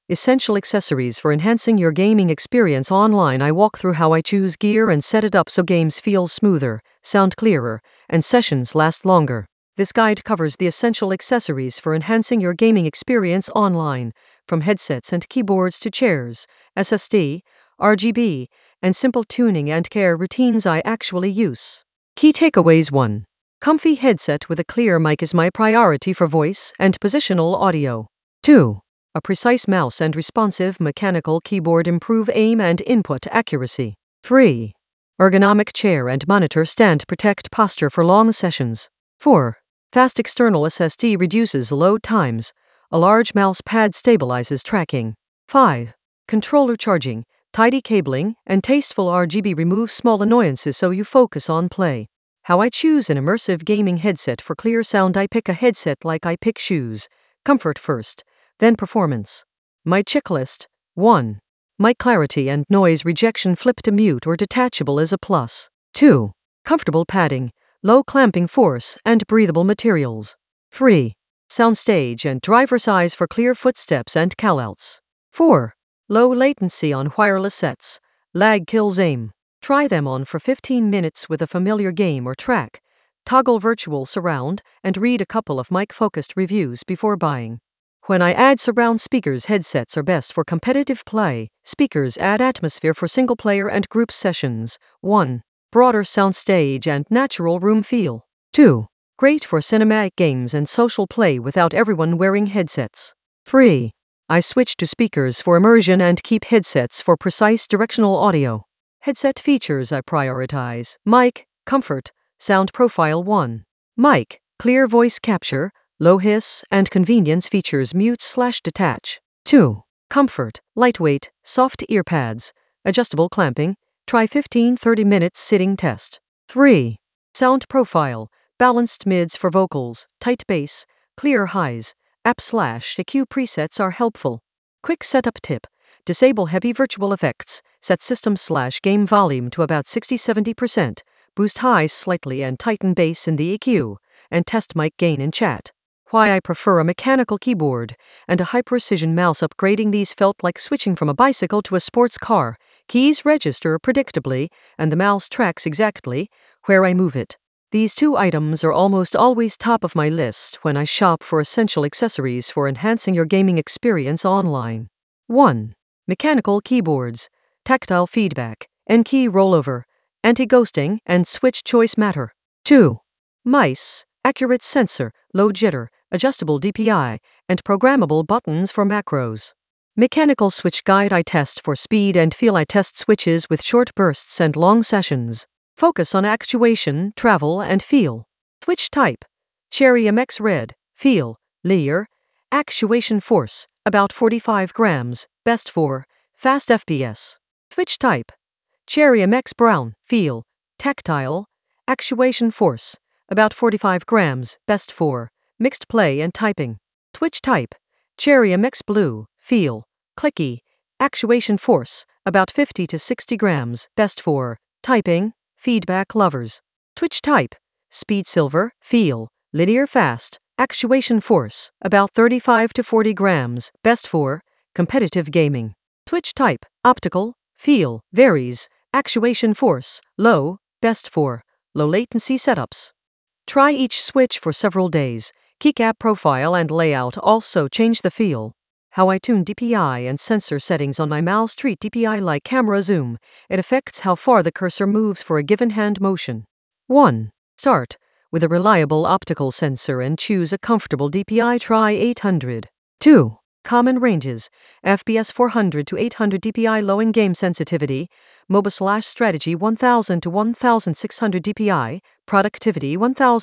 Essential accessories for enhancing your gaming experience online. I walk through how I choose gear and set it up so games feel smoother, sound clearer, and sessions last longer. This guide covers the essential accessories for enhancing your gaming experience online, from headsets and keyboards to chairs, SSD, RGB, and simple tuning and care routines I actually use. Key takeaways: 1. Comfy headset with a clear mic is my priority for voice and positional audio. 2. A precise mouse and responsive mechanical keyboard improve aim and input accuracy. 3. Ergonomic chair and monitor stand protect posture for long sessions. 4. Fast external SSD reduces load times. A large mouse pad stabilizes tracking. 5. Controller charging, tidy cabling, and tasteful RGB remove small annoyances so you focus on play. How I choose an immersive gaming headset for clear sound. I pick a headset like I pick shoes. Comfort first, then performance. My checklist: 1. Mic clarity and noise rejection, flip to mute or detachable is a plus. 2. Comfortable padding, low clamping force, and breathable materials. 3. Soundstage and driver size for clear footsteps and callouts. 4. Low latency on wireless sets, lag kills aim. Try them on for 15 minutes with a familiar game or track. Toggle virtual surround and read a couple of mic-focused reviews before buying. When I add surround speakers, headsets are best for competitive play. Speakers add atmosphere for single-player and group sessions. 1. Broader soundstage and natural room feel. 2. Great for cinematic games and social play without everyone wearing headsets. 3. I switch to speakers for immersion and keep headsets for precise directional audio. Headset features I prioritize: mic, comfort, sound profile. 1. Mic, clear voice capture, low hiss, and convenience features mute/detach. 2. Comfort, lightweight, soft earpads, adjustable clamping, try 15-30 minutes sitting test. 3. Sound profile, balanced mids for vocals, tight bass, clear highs, app/EQ presets are helpful. Quick setup tip: disable heavy virtual effects, set system/game volume to about 60-70%, boost highs slightly and tighten bass in the EQ, and test mic gain in chat. Why I prefer a mechanical keyboard and a high-precision mouse. Upgrading these felt like switching from a bicycle to a sports car. Keys register predictably, and the mouse tracks exactly where I move it. These two items are almost always top of my list when I shop for essential accessories for enhancing your gaming experience online. 1. Mechanical keyboards, tactile feedback, N-key rollover, anti-ghosting, and switch choice matter. 2. Mice, accurate sensor, low jitter, adjustable DPI, and programmable buttons for macros. Mechanical switch guide: I test for speed and feel. I test switches with short bursts and long sessions. Focus on actuation, travel, and feel. Switch type: Cherry MX Red, feel, linear, actuation force, about 45 grams, best for fast FPS. Switch type: Cherry MX Brown, feel, tactile, actuation force, about 45 grams, best for mixed play and typing. Switch type: Cherry MX Blue, feel, clicky, actuation force, about 50 to 60 grams, best for typing, feedback lovers. Switch type: Speed Silver, feel, linear fast, actuation force, about 35 to 40 grams, best for competitive gaming. Switch type: Optical, feel, varies, actuation force, low, best for low latency setups. Try each switch for several days. Keycap profile and layout also change the feel. How I tune DPI and sensor settings on my mouse. Treat DPI like camera zoom. It affects how far the cursor moves for a given hand motion. 1. Start with a reliable optical sensor and choose a comfortable DPI. Try 800. 2. Common ranges: FPS 400 to 800 DPI, low in-game sensitivity, MOBA/strategy 1000 to 1600 DPI, productivity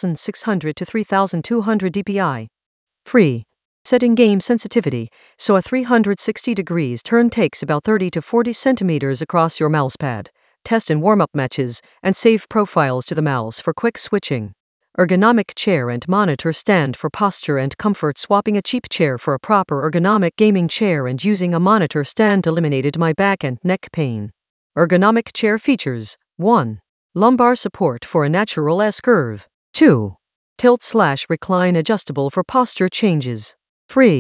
1600 to 3200 DPI. 3. Set in-game sensitivity, so a 360 degrees turn takes about 30 to 40 centimeters across your mousepad. Test in warm-up matches, and save profiles to the mouse for quick switching. Ergonomic chair and monitor stand for posture and comfort. Swapping a cheap chair for a proper ergonomic gaming chair and using a monitor stand eliminated my back and neck pain. Ergonomic chair features: 1. Lumbar support for a natural S-curve. 2. Tilt/recline adjustable for posture changes. 3.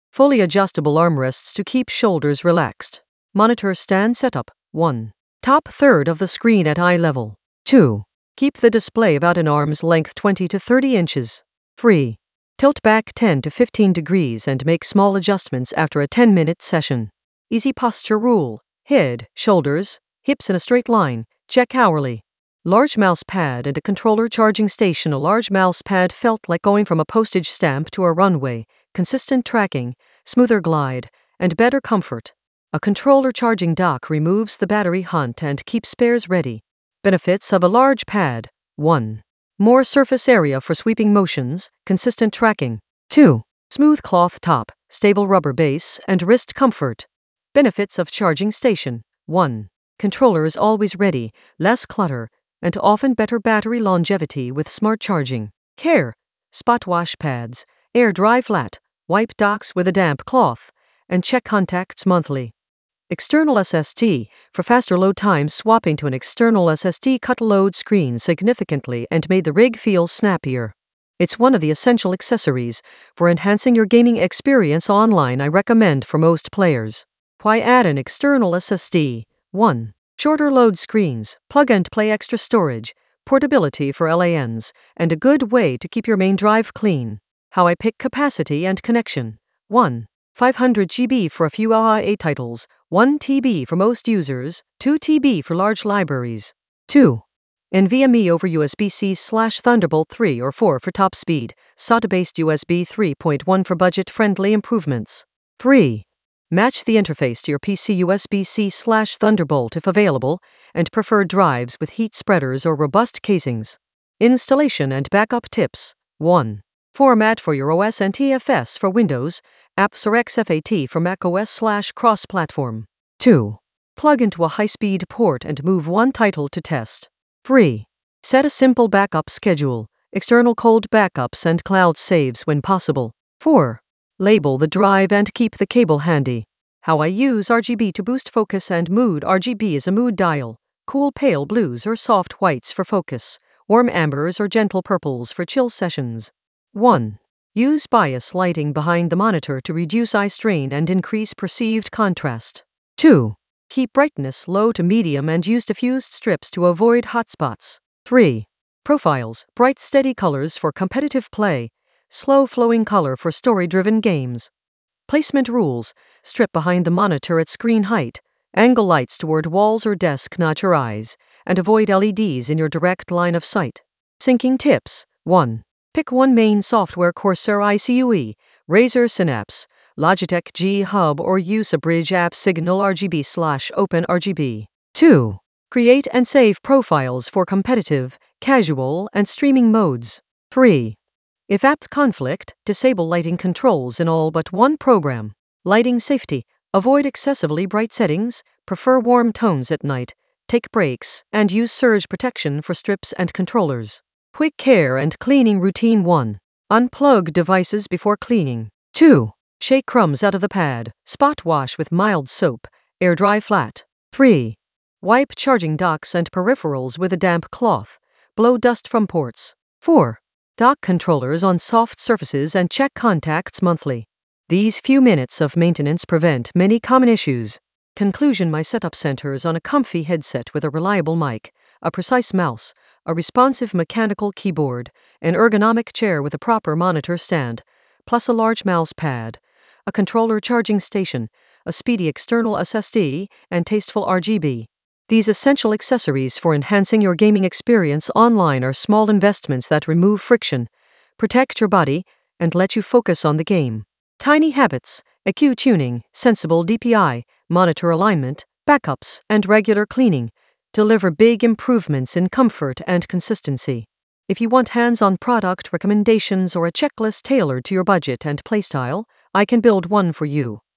Fully adjustable armrests to keep shoulders relaxed. Monitor stand setup. 1. Top third of the screen at eye level. 2. Keep the display about an arm's length 20 to 30 inches. 3. Tilt back 10 to 15 degrees and make small adjustments after a 10-minute session. Easy posture rule. Head, shoulders, hips in a straight line. Check hourly. Large mouse pad and a controller charging station. A large mouse pad felt like going from a postage stamp to a runway. Consistent tracking, smoother glide, and better comfort. A controller charging dock removes the battery hunt and keeps spares ready. Benefits of a large pad. 1. More surface area for sweeping motions, consistent tracking. 2. Smooth cloth top, stable rubber base, and wrist comfort. Benefits of charging station. 1. Controller is always ready, less clutter, and often better battery longevity with smart charging. Care. Spot wash pads, air dry flat, wipe docks with a damp cloth, and check contacts monthly. External SSD. For faster load times, swapping to an external SSD cut load screen significantly and made the rig feel snappier. It's one of the essential accessories for enhancing your gaming experience online. I recommend for most players. Why add an external SSD? 1. Shorter load screens, plug and play extra storage, portability for LANs, and a good way to keep your main drive clean. How I pick capacity and connection. 1. 500 GB for a few AAA titles, 1 TB for most users, 2 TB for large libraries. 2. NVMe over USB-C/Thunderbolt 3 or 4 for top speed, SATA-based USB 3.1 for budget-friendly improvements. 3. Match the interface to your PC USB-C/Thunderbolt if available, and preferred drives with heat spreaders or robust casings. Installation and backup tips. 1. Format for your OS: NTFS for Windows, apps or exFAT for macOS/cross-platform. 2. Plug into a high-speed port and move one title to test. 3. Set a simple backup schedule, external cold backups and cloud saves when possible. 4. Label the drive and keep the cable handy. How I use RGB to boost focus and mood. RGB is a mood dial. Cool pale blues or soft whites for focus, warm ambers or gentle purples for chill sessions. 1. Use bias lighting behind the monitor to reduce eye strain and increase perceived contrast. 2. Keep brightness low to medium and use diffused strips to avoid hotspots. 3. Profiles, bright steady colors for competitive play, slow flowing color for story-driven games. Placement rules: strip behind the monitor at screen height, angle lights toward walls or desk, not your eyes, and avoid LEDs in your direct line of sight. Syncing tips. 1. Pick one main software: Corsair ICUE, Razer Synapse, Logitech G Hub, or use a bridge app: Signal RGB/OpenRGB. 2. Create and save profiles for competitive, casual, and streaming modes. 3. If apps conflict, disable lighting controls in all but one program. Lighting safety: avoid excessively bright settings, prefer warm tones at night, take breaks, and use surge protection for strips and controllers. Quick care and cleaning routine. 1. Unplug devices before cleaning. 2. Shake crumbs out of the pad, spot wash with mild soap, air dry flat. 3. Wipe charging docks and peripherals with a damp cloth, blow dust from ports. 4. Dock controllers on soft surfaces and check contacts monthly. These few minutes of maintenance prevent many common issues. Conclusion: my setup centers on a comfy headset with a reliable mic, a precise mouse, a responsive mechanical keyboard, an ergonomic chair with a proper monitor stand, plus a large mouse pad, a controller charging station, a speedy external SSD, and tasteful RGB. These essential accessories for enhancing your gaming experience online are small investments that remove friction, protect your body, and let you focus on the game. Tiny habits: EQ tuning, sensible DPI, monitor alignment, backups, and regular cleaning deliver big improvements in comfort and consistency. If you want hands-on product recommendations or a checklist tailored to your budget and playstyle, I can build one for you.